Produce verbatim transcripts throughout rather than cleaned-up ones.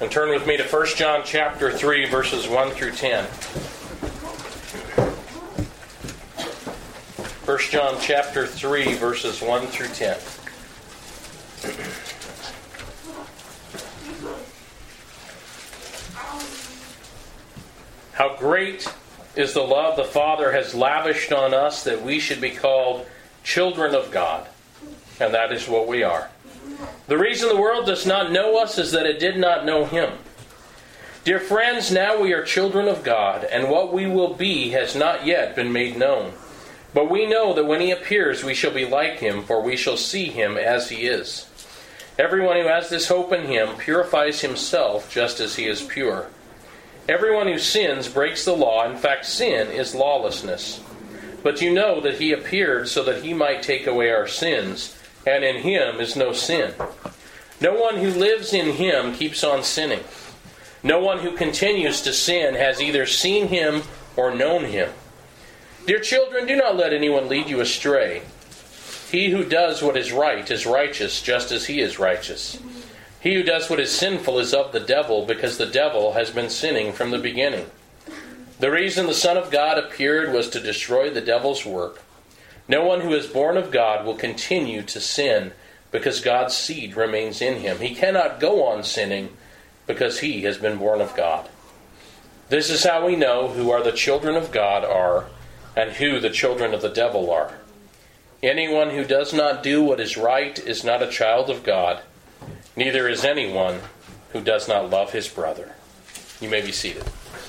And turn with me to First John chapter three, verses one through ten. First John chapter three, verses one through ten. How great is the love the Father has lavished on us that we should be called children of God. And that is what we are. The reason the world does not know us is that it did not know Him. Dear friends, now we are children of God, and what we will be has not yet been made known. But we know that when He appears, we shall be like Him, for we shall see Him as He is. Everyone who has this hope in Him purifies himself just as He is pure. Everyone who sins breaks the law. In fact, sin is lawlessness. But you know that He appeared so that He might take away our sins, and in Him is no sin. No one who lives in Him keeps on sinning. No one who continues to sin has either seen Him or known Him. Dear children, do not let anyone lead you astray. He who does what is right is righteous, just as he is righteous. He who does what is sinful is of the devil, because the devil has been sinning from the beginning. The reason the Son of God appeared was to destroy the devil's work. No one who is born of God will continue to sin, because God's seed remains in him. He cannot go on sinning, because he has been born of God. This is how we know who are the children of God are, and who the children of the devil are. Anyone who does not do what is right is not a child of God, neither is anyone who does not love his brother. You may be seated.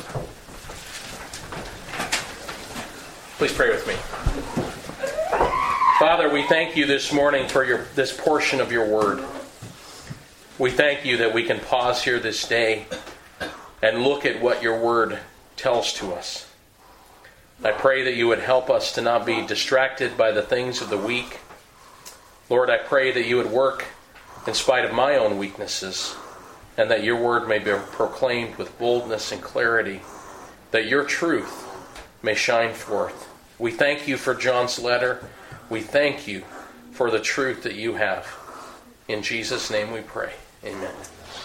Please pray with me. Father, we thank you this morning for your this portion of your word. We thank you that we can pause here this day and look at what your word tells to us. I pray that you would help us to not be distracted by the things of the week. Lord, I pray that you would work in spite of my own weaknesses, and that your word may be proclaimed with boldness and clarity, that your truth may shine forth. We thank you for John's letter. We thank you for the truth that you have. In Jesus' name we pray. Amen.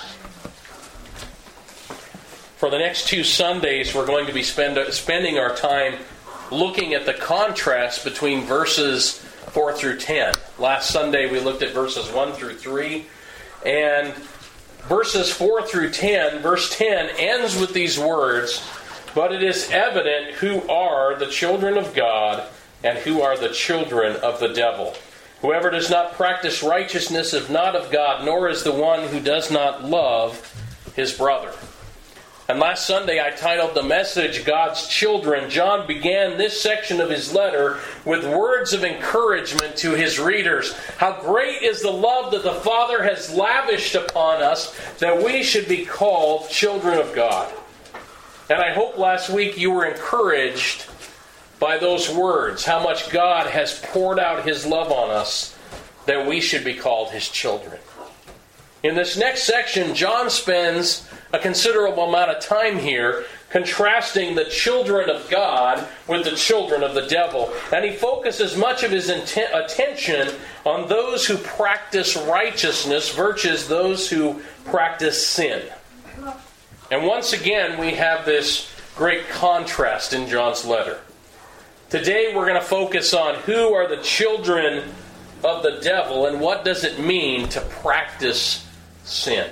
For the next two Sundays, we're going to be spend, spending our time looking at the contrast between verses four through ten. Last Sunday we looked at verses one through three. And verses four through ten, verse ten ends with these words, "But it is evident who are the children of God and who are the children of the devil. Whoever does not practice righteousness is not of God, nor is the one who does not love his brother." And last Sunday I titled the message, God's Children. John began this section of his letter with words of encouragement to his readers. How great is the love that the Father has lavished upon us that we should be called children of God. And I hope last week you were encouraged by those words, how much God has poured out His love on us that we should be called His children. In this next section, John spends a considerable amount of time here contrasting the children of God with the children of the devil. And he focuses much of his intent, attention on those who practice righteousness versus those who practice sin. And once again, we have this great contrast in John's letter. Today we're going to focus on who are the children of the devil and what does it mean to practice sin.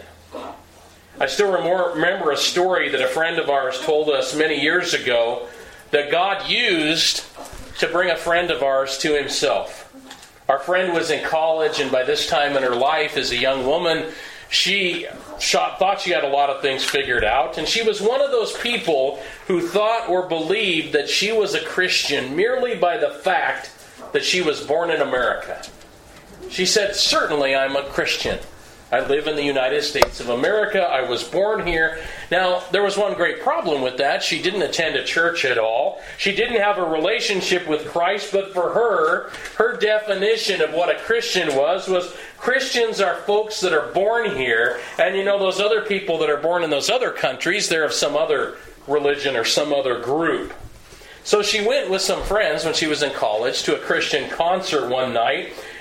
I still remember a story that a friend of ours told us many years ago that God used to bring a friend of ours to Himself. Our friend was in college, and by this time in her life as a young woman, she thought she had a lot of things figured out, and she was one of those people who thought or believed that she was a Christian merely by the fact that she was born in America. She said, "Certainly I'm a Christian. I live in the United States of America. I was born here." Now, there was one great problem with that. She didn't attend a church at all. She didn't have a relationship with Christ, but for her, her definition of what a Christian was, was Christians are folks that are born here, and you know, those other people that are born in those other countries, they're of some other religion or some other group. So she went with some friends when she was in college to a Christian concert one night,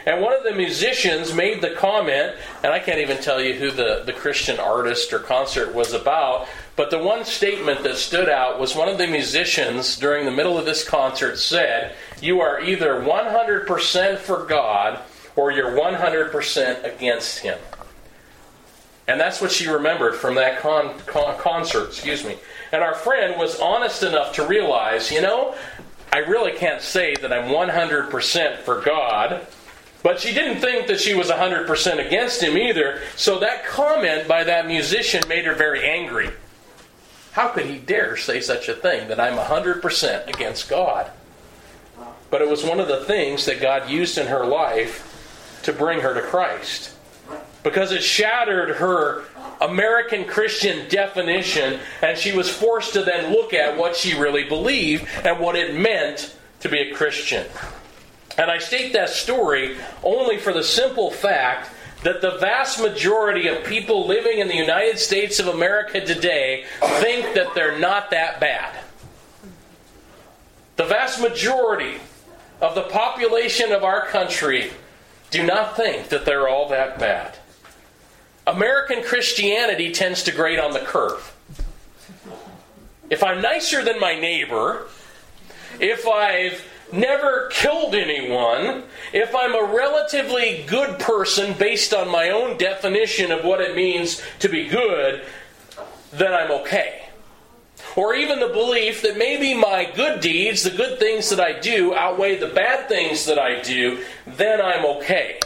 And one of the musicians made the comment, and I can't even tell you who the, the Christian artist or concert was about, but the one statement that stood out was one of the musicians during the middle of this concert said, "You are either one hundred percent for God or you're one hundred percent against Him." And that's what she remembered from that con, con, concert, excuse me. And our friend was honest enough to realize, you know, I really can't say that I'm one hundred percent for God. But she didn't think that she was one hundred percent against Him either. So that comment by that musician made her very angry. How could he dare say such a thing, that I'm one hundred percent against God? But it was one of the things that God used in her life to bring her to Christ. Because it shattered her American Christian definition, and she was forced to then look at what she really believed and what it meant to be a Christian. And I state that story only for the simple fact that the vast majority of people living in the United States of America today think that they're not that bad. The vast majority of the population of our country do not think that they're all that bad. American Christianity tends to grade on the curve. If I'm nicer than my neighbor, if I've never killed anyone, if I'm a relatively good person based on my own definition of what it means to be good, then I'm okay. Or even the belief that maybe my good deeds, the good things that I do, outweigh the bad things that I do, then I'm okay.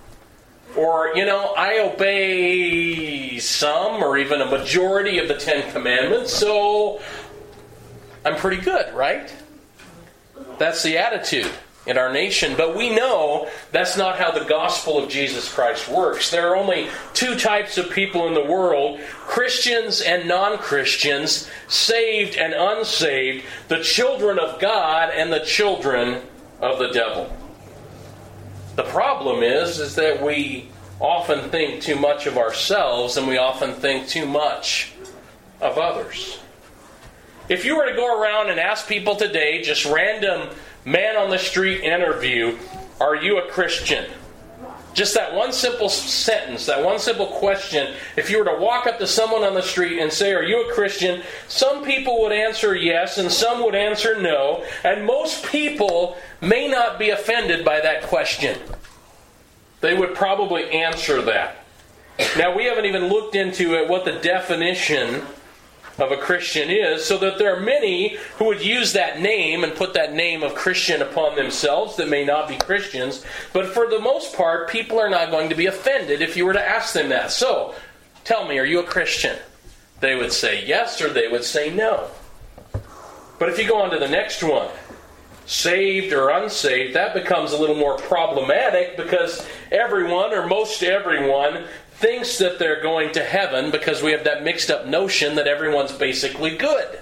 Or, you know, I obey some or even a majority of the Ten Commandments, so I'm pretty good, right? That's the attitude in our nation. But we know that's not how the gospel of Jesus Christ works. There are only two types of people in the world, Christians and non-Christians, saved and unsaved, the children of God and the children of the devil. The problem is, is that we often think too much of ourselves and we often think too much of others. If you were to go around and ask people today, just random man on the street interview, are you a Christian? Just that one simple sentence, that one simple question, if you were to walk up to someone on the street and say, are you a Christian? Some people would answer yes and some would answer no. And most people may not be offended by that question. They would probably answer that. Now, we haven't even looked into it, what the definition of a Christian is, so that there are many who would use that name and put that name of Christian upon themselves that may not be Christians. But for the most part, people are not going to be offended if you were to ask them that. So, tell me, are you a Christian? They would say yes or they would say no. But if you go on to the next one, saved or unsaved, that becomes a little more problematic because everyone, or most everyone, thinks that they're going to heaven because we have that mixed up notion that everyone's basically good.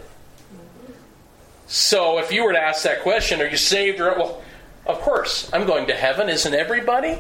So if you were to ask that question, are you saved or... Well, of course, I'm going to heaven. Isn't everybody?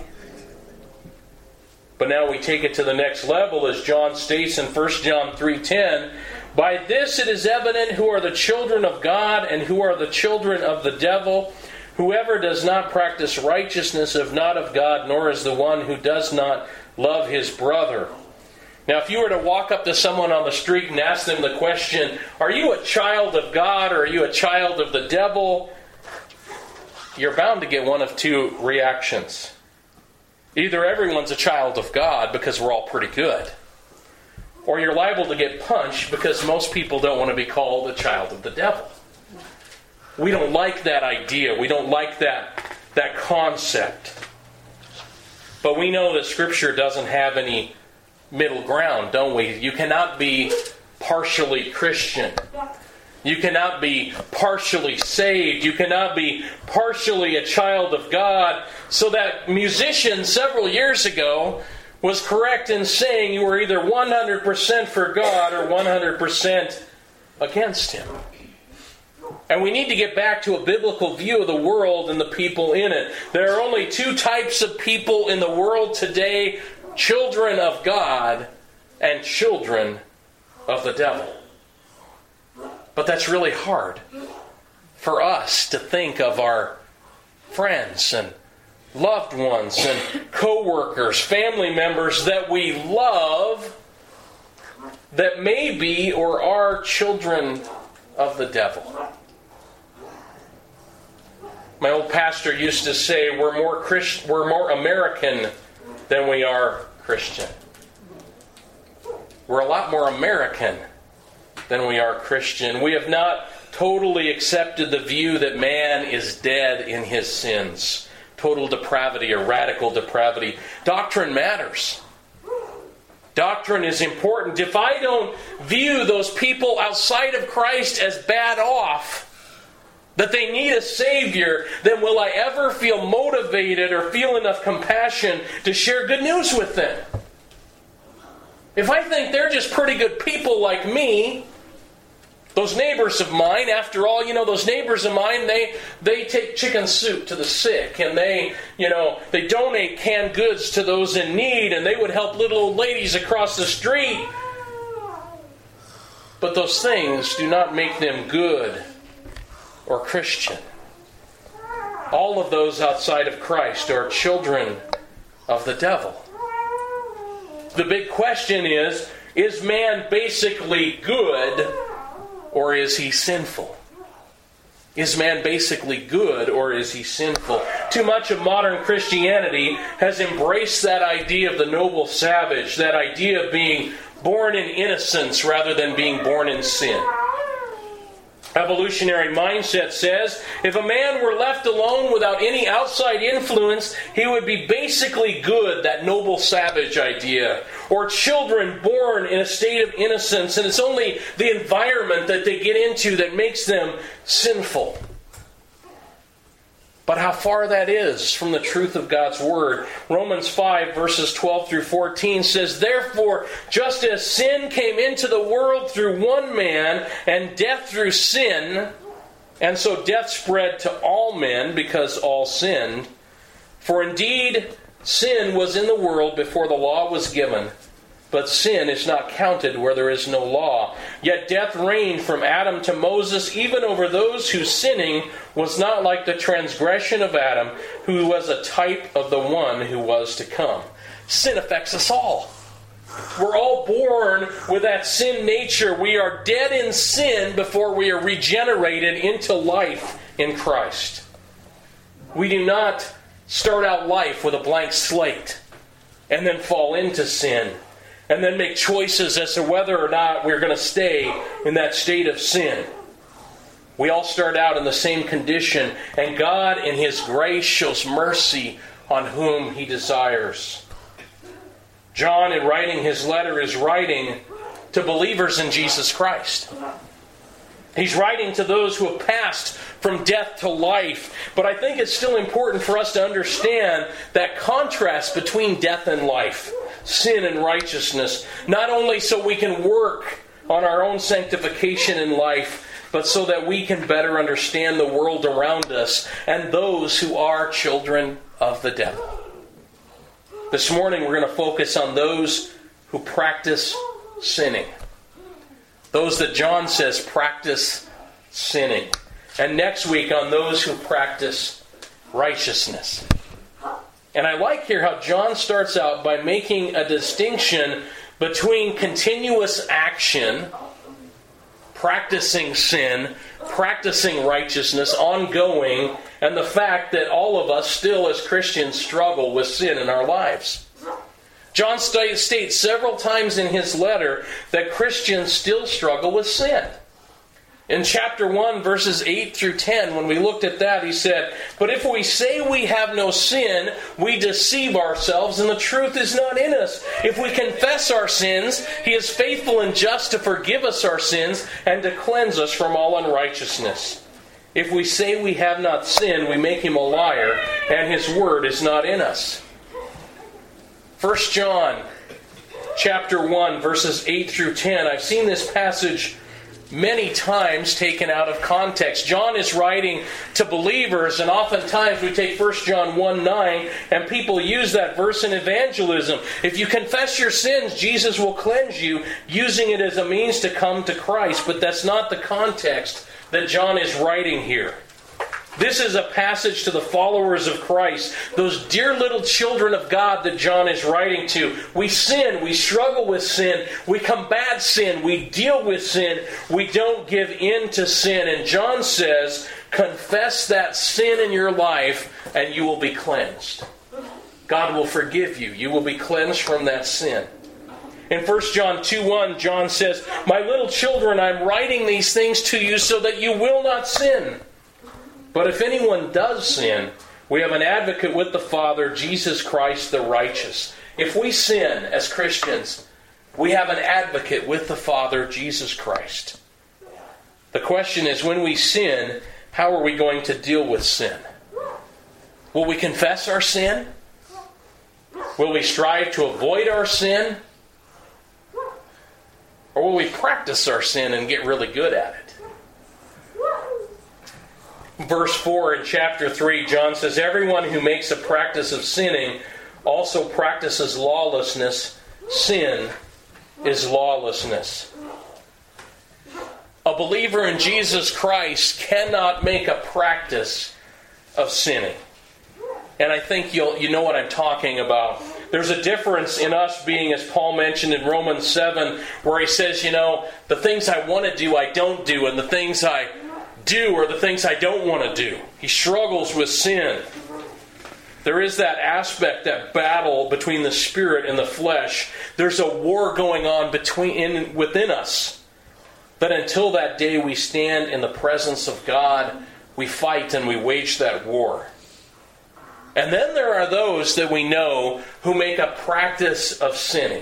But now we take it to the next level, as John states in First John three ten, by this it is evident who are the children of God and who are the children of the devil. Whoever does not practice righteousness is not of God, nor is the one who does not love his brother. Now, if you were to walk up to someone on the street and ask them the question, are you a child of God or are you a child of the devil? You're bound to get one of two reactions. Either everyone's a child of God because we're all pretty good, or you're liable to get punched because most people don't want to be called a child of the devil. We don't like that idea. We don't like that, that concept. But we know that Scripture doesn't have any middle ground, don't we? You cannot be partially Christian. You cannot be partially saved. You cannot be partially a child of God. So that musician several years ago was correct in saying you were either one hundred percent for God or one hundred percent against Him. And we need to get back to a biblical view of the world and the people in it. There are only two types of people in the world today, children of God and children of the devil. But that's really hard for us to think of our friends and loved ones and co-workers, family members that we love that may be or are children of the devil. My old pastor used to say, we're more Christ- we're more American than we are Christian. We're a lot more American than we are Christian. We have not totally accepted the view that man is dead in his sins. Total depravity or radical depravity. Doctrine matters. Doctrine is important. If I don't view those people outside of Christ as bad off, that they need a Savior, then will I ever feel motivated or feel enough compassion to share good news with them? If I think they're just pretty good people like me, those neighbors of mine, after all, you know, those neighbors of mine, they they take chicken soup to the sick, and they, you know, they donate canned goods to those in need, and they would help little old ladies across the street. But those things do not make them good or Christian. All of those outside of Christ are children of the devil. The big question is, is man basically good, or is he sinful? Is man basically good, or is he sinful? Too much of modern Christianity has embraced that idea of the noble savage, that idea of being born in innocence rather than being born in sin. Evolutionary mindset says, if a man were left alone without any outside influence, he would be basically good, that noble savage idea. Or children born in a state of innocence, and it's only the environment that they get into that makes them sinful. But how far that is from the truth of God's Word. Romans five, verses twelve through fourteen says, therefore, just as sin came into the world through one man, and death through sin, and so death spread to all men because all sinned. For indeed, sin was in the world before the law was given, but sin is not counted where there is no law. Yet death reigned from Adam to Moses, even over those whose sinning was not like the transgression of Adam, who was a type of the one who was to come. Sin affects us all. We're all born with that sin nature. We are dead in sin before we are regenerated into life in Christ. We do not start out life with a blank slate and then fall into sin and then make choices as to whether or not we're going to stay in that state of sin. We all start out in the same condition, and God in His grace shows mercy on whom He desires. John, in writing his letter, is writing to believers in Jesus Christ. He's writing to those who have passed from death to life. But I think it's still important for us to understand that contrast between death and life, sin and righteousness, not only so we can work on our own sanctification in life, but so that we can better understand the world around us and those who are children of the devil. This morning we're going to focus on those who practice sinning. Those that John says practice sinning. And next week on those who practice righteousness. And I like here how John starts out by making a distinction between continuous action, practicing sin, practicing righteousness, ongoing, and the fact that all of us still as Christians struggle with sin in our lives. John states several times in his letter that Christians still struggle with sin. In chapter one, verses eight through ten, when we looked at that, he said, but if we say we have no sin, we deceive ourselves and the truth is not in us. If we confess our sins, He is faithful and just to forgive us our sins and to cleanse us from all unrighteousness. If we say we have not sinned, we make Him a liar and His word is not in us. First John chapter one, verses eight through ten. I've seen this passage many times taken out of context. John is writing to believers, and oftentimes we take First John one nine, and people use that verse in evangelism. If you confess your sins, Jesus will cleanse you, using it as a means to come to Christ. But that's not the context that John is writing here. This is a passage to the followers of Christ, those dear little children of God that John is writing to. We sin, we struggle with sin, we combat sin, we deal with sin, we don't give in to sin. And John says, confess that sin in your life and you will be cleansed. God will forgive you. You will be cleansed from that sin. In First John two one, John says, my little children, I'm writing these things to you so that you will not sin. But if anyone does sin, we have an advocate with the Father, Jesus Christ the righteous. If we sin as Christians, we have an advocate with the Father, Jesus Christ. The question is, when we sin, how are we going to deal with sin? Will we confess our sin? Will we strive to avoid our sin? Or will we practice our sin and get really good at it? Verse four in chapter three, John says, everyone who makes a practice of sinning also practices lawlessness. Sin is lawlessness. A believer in Jesus Christ cannot make a practice of sinning. And I think you'll you know what I'm talking about. There's a difference in us being, as Paul mentioned in Romans seven, where he says, you know, the things I want to do, I don't do, and the things I do are the things I don't want to do. He struggles with sin. There is that aspect, that battle between the spirit and the flesh. There's a war going on between in, within us. But until that day we stand in the presence of God, we fight and we wage that war. And then there are those that we know who make a practice of sinning.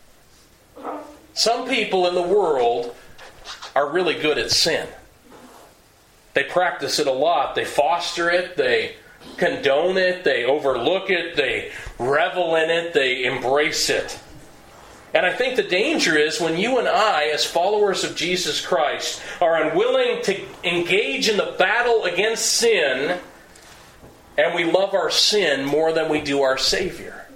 Some people in the world are really good at sin. They practice it a lot. They foster it. They condone it. They overlook it. They revel in it. They embrace it. And I think the danger is when you and I, as followers of Jesus Christ, are unwilling to engage in the battle against sin, and we love our sin more than we do our Savior.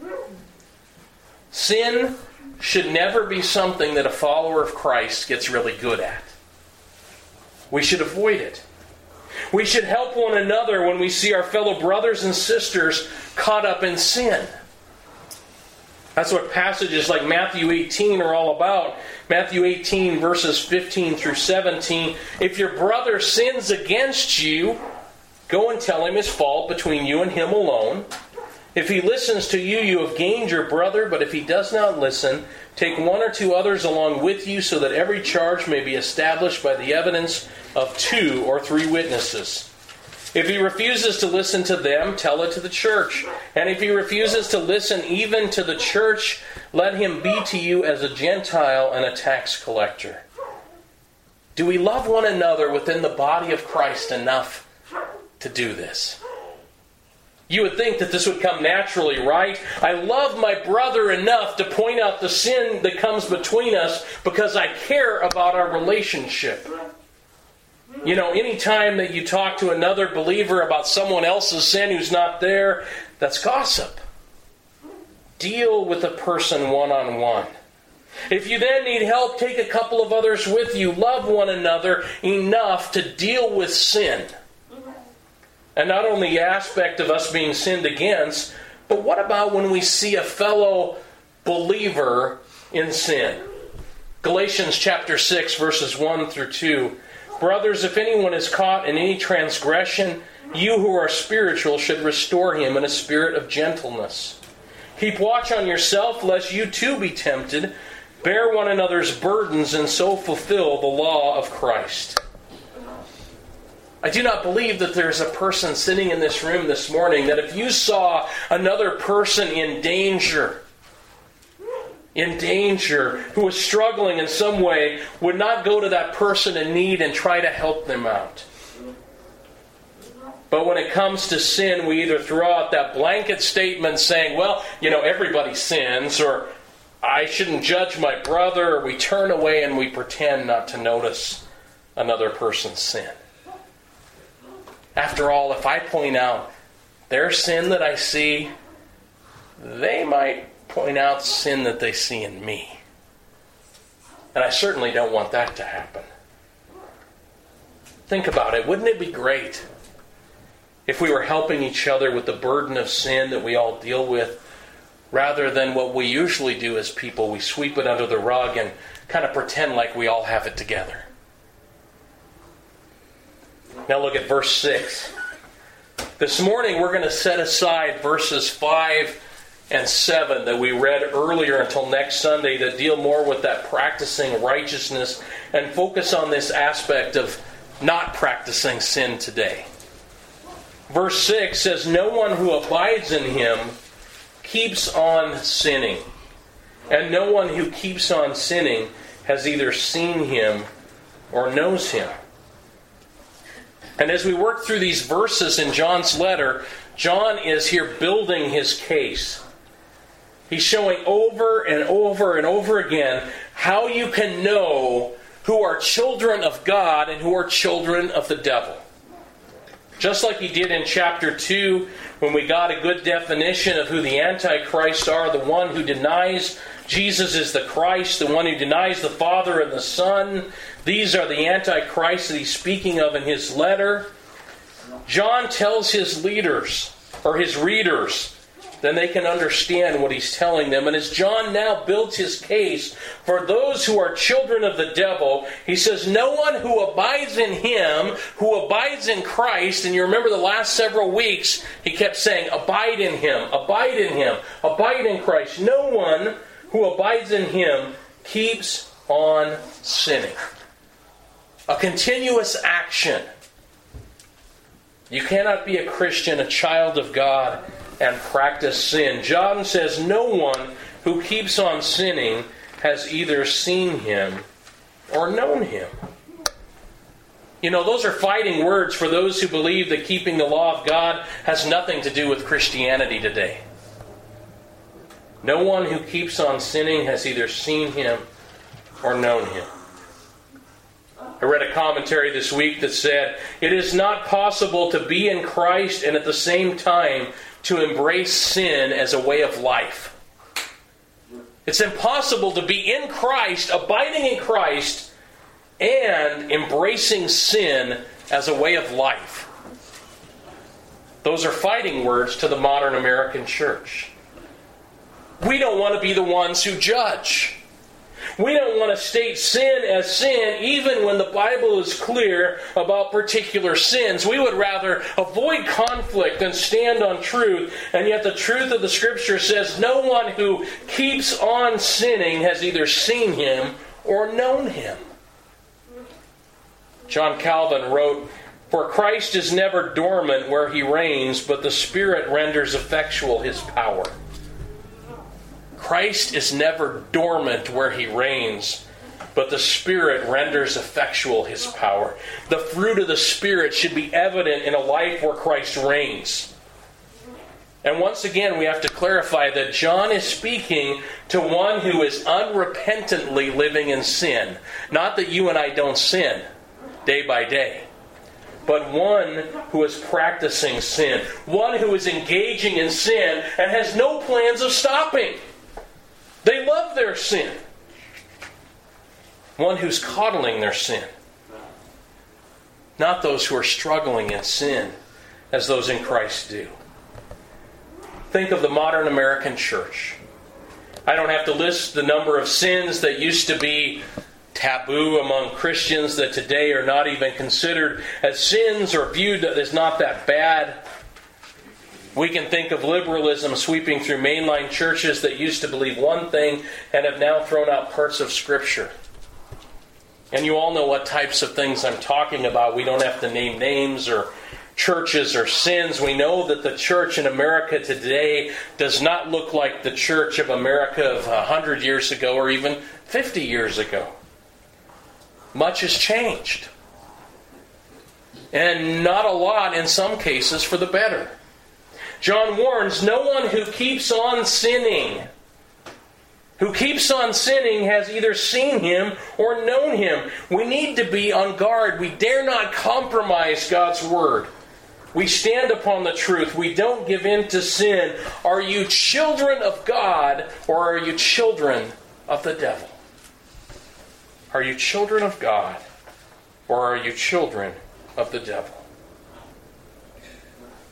Sin should never be something that a follower of Christ gets really good at. We should avoid it. We should help one another when we see our fellow brothers and sisters caught up in sin. That's what passages like Matthew eighteen are all about. Matthew eighteen, verses fifteen through seventeen. If your brother sins against you, go and tell him his fault between you and him alone. If he listens to you, you have gained your brother. But if he does not listen, take one or two others along with you, so that every charge may be established by the evidence of two or three witnesses. If he refuses to listen to them, tell it to the church. And if he refuses to listen even to the church, let him be to you as a Gentile and a tax collector. Do we love one another within the body of Christ enough to do this? You would think that this would come naturally, right? I love my brother enough to point out the sin that comes between us because I care about our relationship. You know, anytime that you talk to another believer about someone else's sin who's not there, that's gossip. Deal with a person one-on-one. If you then need help, take a couple of others with you. Love one another enough to deal with sin. And not only the aspect of us being sinned against, but what about when we see a fellow believer in sin? Galatians chapter six, verses one through two. Brothers, if anyone is caught in any transgression, you who are spiritual should restore him in a spirit of gentleness. Keep watch on yourself, lest you too be tempted. Bear one another's burdens, and so fulfill the law of Christ. I do not believe that there's a person sitting in this room this morning that if you saw another person in danger, in danger, who was struggling in some way, would not go to that person in need and try to help them out. But when it comes to sin, we either throw out that blanket statement saying, well, you know, everybody sins, or I shouldn't judge my brother, or we turn away and we pretend not to notice another person's sin. After all, if I point out their sin that I see, they might point out sin that they see in me. And I certainly don't want that to happen. Think about it. Wouldn't it be great if we were helping each other with the burden of sin that we all deal with, rather than what we usually do as people, we sweep it under the rug and kind of pretend like we all have it together. Now look at verse six. This morning we're going to set aside verses five and seven that we read earlier until next Sunday that deal more with that practicing righteousness and focus on this aspect of not practicing sin today. Verse six says, "No one who abides in him keeps on sinning, and no one who keeps on sinning has either seen him or knows him." And as we work through these verses in John's letter, John is here building his case. He's showing over and over and over again how you can know who are children of God and who are children of the devil. Just like he did in chapter two, when we got a good definition of who the Antichrists are, the one who denies Jesus is the Christ, the one who denies the Father and the Son. These are the Antichrists that he's speaking of in his letter. John tells his leaders, or his readers, then they can understand what he's telling them. And as John now builds his case for those who are children of the devil, he says, no one who abides in him, who abides in Christ, and you remember the last several weeks, he kept saying, abide in him, abide in him, abide in Christ. No one who abides in him keeps on sinning. A continuous action. You cannot be a Christian, a child of God, and practice sin. John says no one who keeps on sinning has either seen him or known him. You know, those are fighting words for those who believe that keeping the law of God has nothing to do with Christianity today. No one who keeps on sinning has either seen him or known him. I read a commentary this week that said, it is not possible to be in Christ and at the same time to embrace sin as a way of life. It's impossible to be in Christ, abiding in Christ, and embracing sin as a way of life. Those are fighting words to the modern American church. We don't want to be the ones who judge. We don't want to state sin as sin, even when the Bible is clear about particular sins. We would rather avoid conflict than stand on truth. And yet the truth of the Scripture says no one who keeps on sinning has either seen him or known him. John Calvin wrote, "For Christ is never dormant where he reigns, but the Spirit renders effectual his power." Christ is never dormant where he reigns, but the Spirit renders effectual his power. The fruit of the Spirit should be evident in a life where Christ reigns. And once again, we have to clarify that John is speaking to one who is unrepentantly living in sin. Not that you and I don't sin day by day, but one who is practicing sin. One who is engaging in sin and has no plans of stopping. They love their sin. One who's coddling their sin. Not those who are struggling in sin as those in Christ do. Think of the modern American church. I don't have to list the number of sins that used to be taboo among Christians that today are not even considered as sins or viewed as not that bad. We can think of liberalism sweeping through mainline churches that used to believe one thing and have now thrown out parts of Scripture. And you all know what types of things I'm talking about. We don't have to name names or churches or sins. We know that the church in America today does not look like the church of America of one hundred years ago or even fifty years ago. Much has changed. And not a lot in some cases for the better. John warns, no one who keeps on sinning, who keeps on sinning has either seen him or known him. We need to be on guard. We dare not compromise God's Word. We stand upon the truth. We don't give in to sin. Are you children of God or are you children of the devil? Are you children of God or are you children of the devil?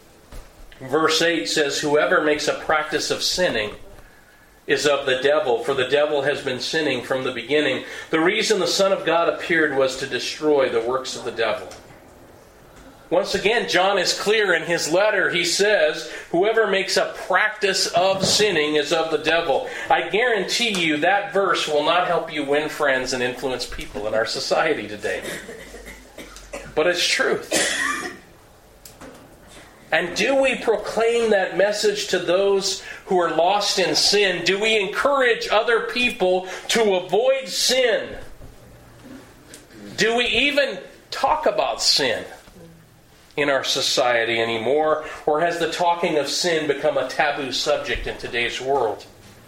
Verse eight says, whoever makes a practice of sinning is of the devil, for the devil has been sinning from the beginning. The reason the Son of God appeared was to destroy the works of the devil. Once again, John is clear in his letter. He says, whoever makes a practice of sinning is of the devil. I guarantee you that verse will not help you win friends and influence people in our society today. But it's truth. And do we proclaim that message to those who are lost in sin? Do we encourage other people to avoid sin? Do we even talk about sin in our society anymore? Or has the talking of sin become a taboo subject in today's world?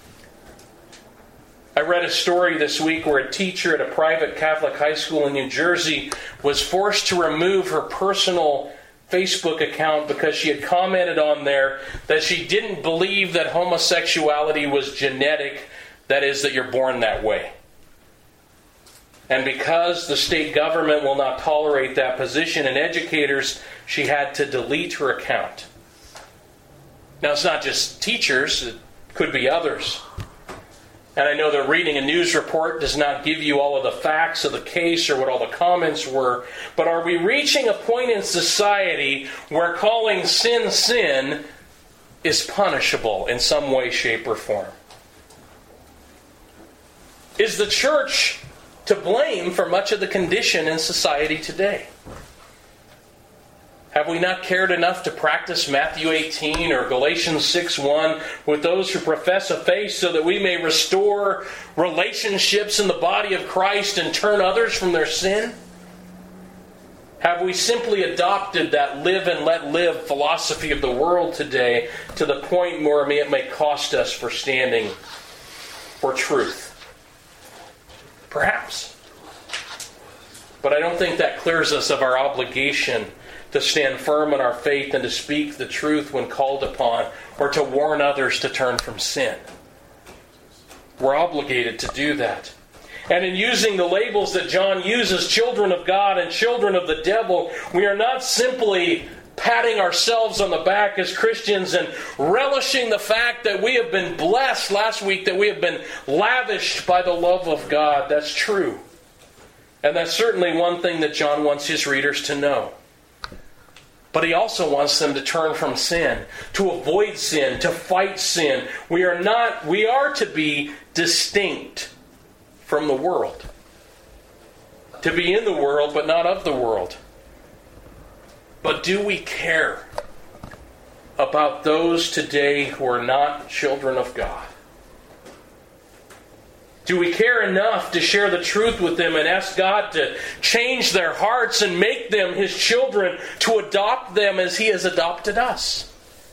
I read a story this week where a teacher at a private Catholic high school in New Jersey was forced to remove her personal Facebook account because she had commented on there that she didn't believe that homosexuality was genetic, that is, that you're born that way. And because the state government will not tolerate that position and educators, she had to delete her account. Now, it's not just teachers, it could be others. And I know that reading a news report does not give you all of the facts of the case or what all the comments were, but are we reaching a point in society where calling sin sin is punishable in some way, shape, or form? Is the church to blame for much of the condition in society today? Have we not cared enough to practice Matthew eighteen or Galatians six one with those who profess a faith so that we may restore relationships in the body of Christ and turn others from their sin? Have we simply adopted that live and let live philosophy of the world today to the point where it may cost us for standing for truth? Perhaps. But I don't think that clears us of our obligation to stand firm in our faith and to speak the truth when called upon, or to warn others to turn from sin. We're obligated to do that. And in using the labels that John uses, children of God and children of the devil, we are not simply patting ourselves on the back as Christians and relishing the fact that we have been blessed last week, that we have been lavished by the love of God. That's true. And that's certainly one thing that John wants his readers to know. But he also wants them to turn from sin, to avoid sin, to fight sin. We are not, we are to be distinct from the world. To be in the world, but not of the world. But do we care about those today who are not children of God? Do we care enough to share the truth with them and ask God to change their hearts and make them His children, to adopt them as He has adopted us?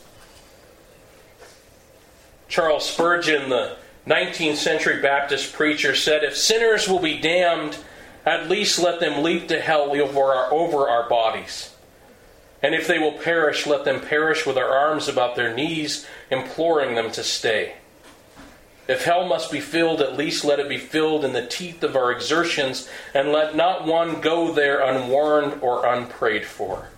Charles Spurgeon, the nineteenth century Baptist preacher, said, "If sinners will be damned, at least let them leap to hell over our, over our bodies. And if they will perish, let them perish with our arms about their knees, imploring them to stay. If hell must be filled, at least let it be filled in the teeth of our exertions, and let not one go there unwarned or unprayed for."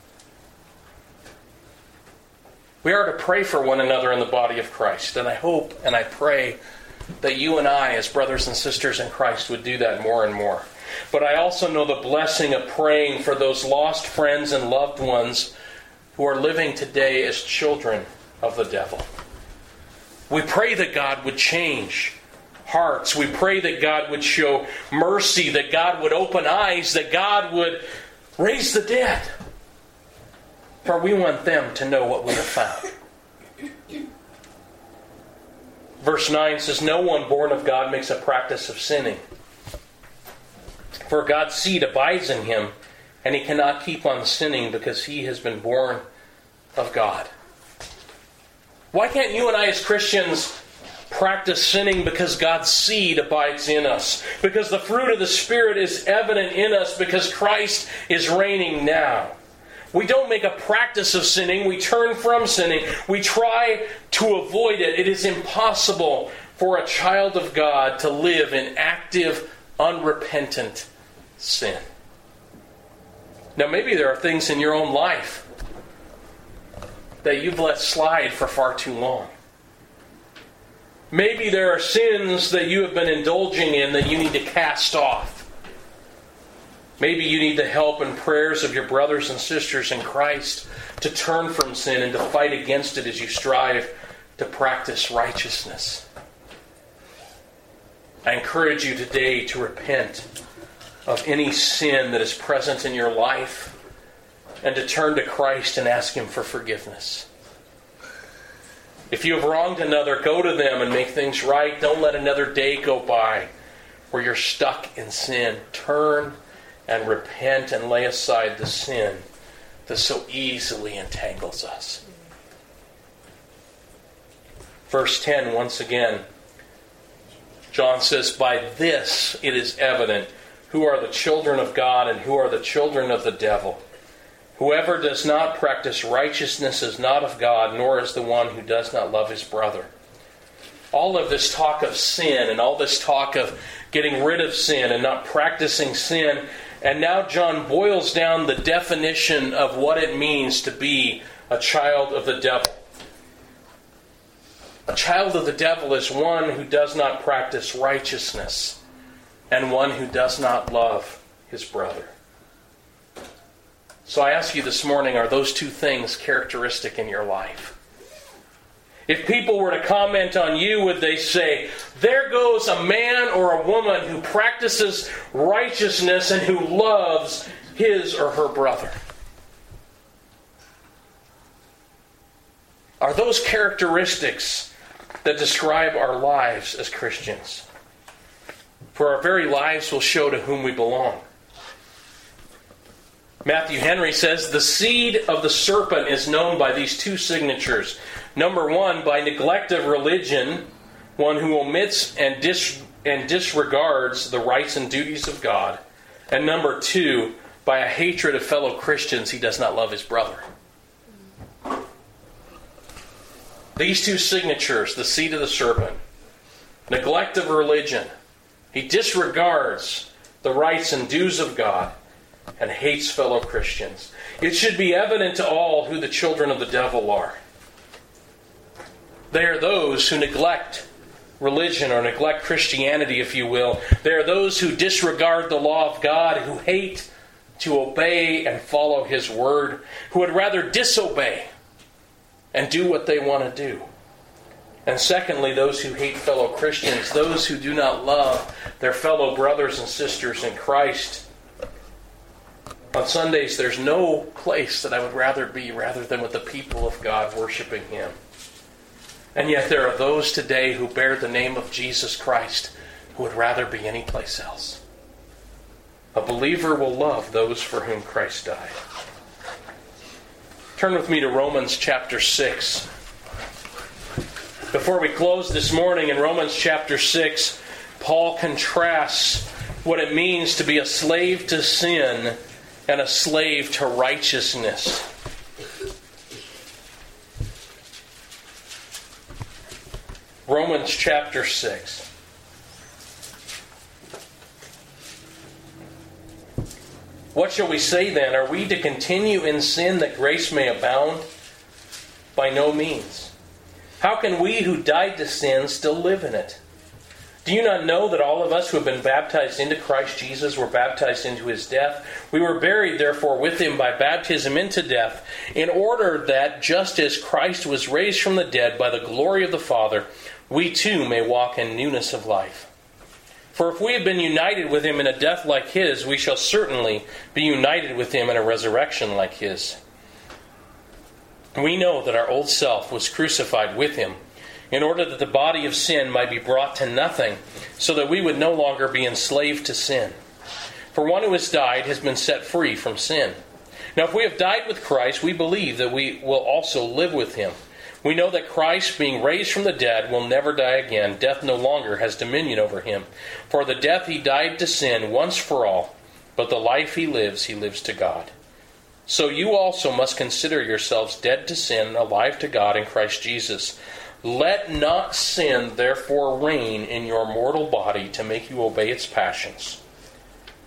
We are to pray for one another in the body of Christ, and I hope and I pray that you and I, as brothers and sisters in Christ, would do that more and more. But I also know the blessing of praying for those lost friends and loved ones who are living today as children of the devil. We pray that God would change hearts. We pray that God would show mercy, that God would open eyes, that God would raise the dead. For we want them to know what we have found. Verse nine says, "No one born of God makes a practice of sinning. For God's seed abides in him, and he cannot keep on sinning because he has been born of God." Why can't you and I as Christians practice sinning? Because God's seed abides in us. Because the fruit of the Spirit is evident in us. Because Christ is reigning now. We don't make a practice of sinning. We turn from sinning. We try to avoid it. It is impossible for a child of God to live in active, unrepentant sin. Now maybe there are things in your own life that you've let slide for far too long. Maybe there are sins that you have been indulging in that you need to cast off. Maybe you need the help and prayers of your brothers and sisters in Christ to turn from sin and to fight against it as you strive to practice righteousness. I encourage you today to repent of any sin that is present in your life and to turn to Christ and ask Him for forgiveness. If you have wronged another, go to them and make things right. Don't let another day go by where you're stuck in sin. Turn and repent and lay aside the sin that so easily entangles us. Verse ten, once again, John says, "By this it is evident who are the children of God and who are the children of the devil. Whoever does not practice righteousness is not of God, nor is the one who does not love his brother." All of this talk of sin and all this talk of getting rid of sin and not practicing sin, and now John boils down the definition of what it means to be a child of the devil. A child of the devil is one who does not practice righteousness and one who does not love his brother. So I ask you this morning, are those two things characteristic in your life? If people were to comment on you, would they say, "There goes a man or a woman who practices righteousness and who loves his or her brother"? Are those characteristics that describe our lives as Christians? For our very lives will show to whom we belong. Matthew Henry says, "The seed of the serpent is known by these two signatures. Number one, by neglect of religion, one who omits and, dis- and disregards the rights and duties of God. And number two, by a hatred of fellow Christians, he does not love his brother." These two signatures, the seed of the serpent, neglect of religion, he disregards the rights and dues of God, and hates fellow Christians. It should be evident to all who the children of the devil are. They are those who neglect religion or neglect Christianity, if you will. They are those who disregard the law of God, who hate to obey and follow His word, who would rather disobey and do what they want to do. And secondly, those who hate fellow Christians, those who do not love their fellow brothers and sisters in Christ. On Sundays, there's no place that I would rather be rather than with the people of God worshiping Him. And yet there are those today who bear the name of Jesus Christ who would rather be any place else. A believer will love those for whom Christ died. Turn with me to Romans chapter six. Before we close this morning, in Romans chapter six, Paul contrasts what it means to be a slave to sin and a slave to righteousness. Romans chapter six. What shall we say then? Are we to continue in sin that grace may abound? By no means. How can we who died to sin still live in it? Do you not know that all of us who have been baptized into Christ Jesus were baptized into His death? We were buried, therefore, with Him by baptism into death, in order that, just as Christ was raised from the dead by the glory of the Father, we too may walk in newness of life. For if we have been united with Him in a death like His, we shall certainly be united with Him in a resurrection like His. We know that our old self was crucified with Him, in order that the body of sin might be brought to nothing, so that we would no longer be enslaved to sin. For one who has died has been set free from sin. Now if we have died with Christ, we believe that we will also live with Him. We know that Christ, being raised from the dead, will never die again. Death no longer has dominion over Him. For the death He died to sin once for all, but the life He lives, He lives to God. So you also must consider yourselves dead to sin and alive to God in Christ Jesus. Let not sin therefore reign in your mortal body to make you obey its passions.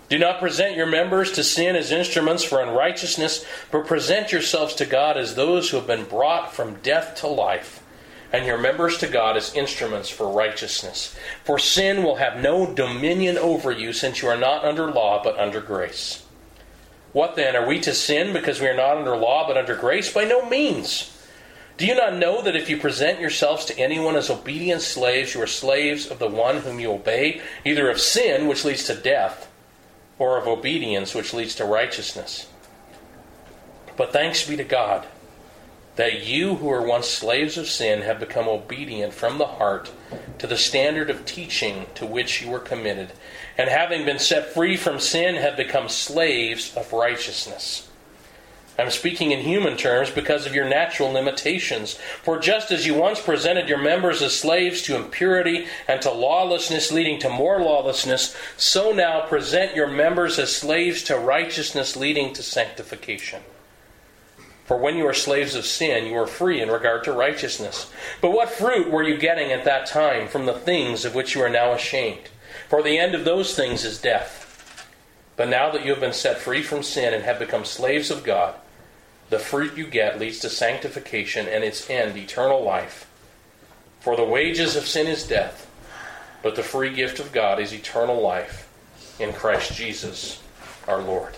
Do not present your members to sin as instruments for unrighteousness, but present yourselves to God as those who have been brought from death to life, and your members to God as instruments for righteousness. For sin will have no dominion over you, since you are not under law, but under grace. What then? Are we to sin because we are not under law, but under grace? By no means. Do you not know that if you present yourselves to anyone as obedient slaves, you are slaves of the one whom you obey, either of sin, which leads to death, or of obedience, which leads to righteousness? But thanks be to God, that you who were once slaves of sin have become obedient from the heart to the standard of teaching to which you were committed, and having been set free from sin, have become slaves of righteousness. I'm speaking in human terms because of your natural limitations. For just as you once presented your members as slaves to impurity and to lawlessness, leading to more lawlessness, so now present your members as slaves to righteousness, leading to sanctification. For when you were slaves of sin, you were free in regard to righteousness. But what fruit were you getting at that time from the things of which you are now ashamed? For the end of those things is death. But now that you have been set free from sin and have become slaves of God, the fruit you get leads to sanctification, and its end, eternal life. For the wages of sin is death, but the free gift of God is eternal life in Christ Jesus our Lord.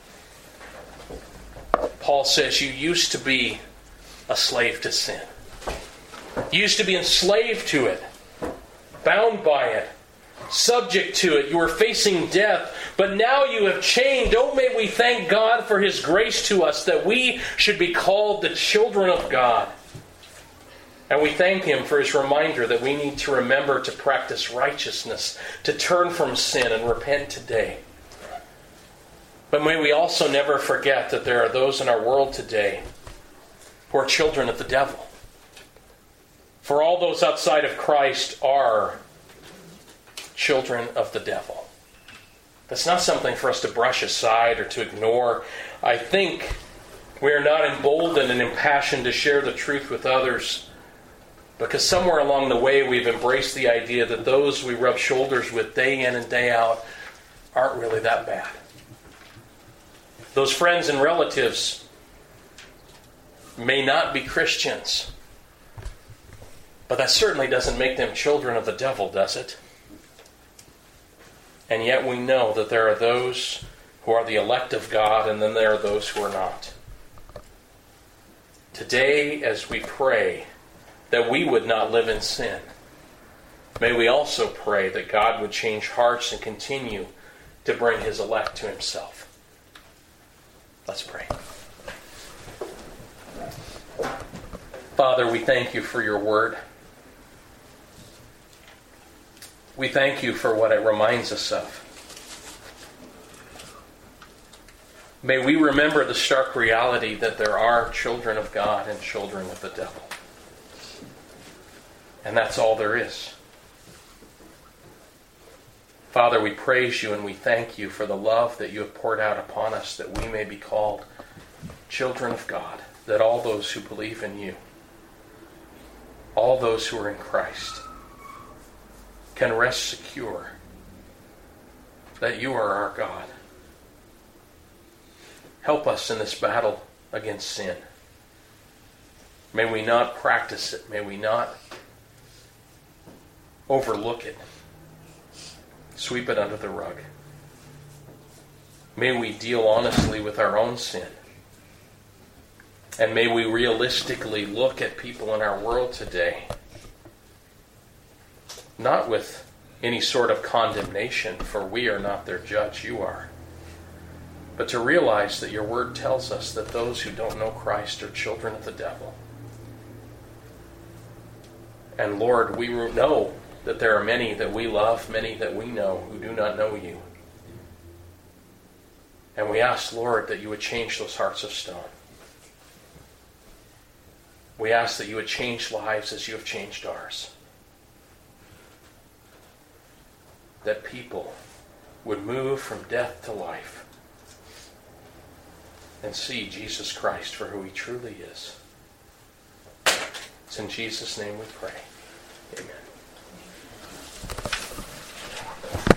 Paul says you used to be a slave to sin. You used to be enslaved to it, bound by it, subject to it. You were facing death, but now you have changed. Oh, may we thank God for His grace to us, that we should be called the children of God. And we thank Him for His reminder that we need to remember to practice righteousness, to turn from sin and repent today. But may we also never forget that there are those in our world today who are children of the devil. For all those outside of Christ are children of the devil. That's not something for us to brush aside or to ignore. I think we are not emboldened and impassioned to share the truth with others because somewhere along the way we've embraced the idea that those we rub shoulders with day in and day out aren't really that bad. Those friends and relatives may not be Christians, but that certainly doesn't make them children of the devil, does it? And yet we know that there are those who are the elect of God, and then there are those who are not. Today, as we pray that we would not live in sin, may we also pray that God would change hearts and continue to bring His elect to Himself. Let's pray. Father, we thank You for Your word. We thank You for what it reminds us of. May we remember the stark reality that there are children of God and children of the devil. And that's all there is. Father, we praise You and we thank You for the love that You have poured out upon us, that we may be called children of God, that all those who believe in You, all those who are in Christ, can rest secure that You are our God. Help us in this battle against sin. May we not practice it. May we not overlook it. Sweep it under the rug. May we deal honestly with our own sin. And may we realistically look at people in our world today, not with any sort of condemnation, for we are not their judge, You are. But to realize that Your word tells us that those who don't know Christ are children of the devil. And Lord, we know that there are many that we love, many that we know who do not know You. And we ask, Lord, that You would change those hearts of stone. We ask that You would change lives as You have changed ours. That people would move from death to life and see Jesus Christ for who He truly is. It's in Jesus' name we pray. Amen.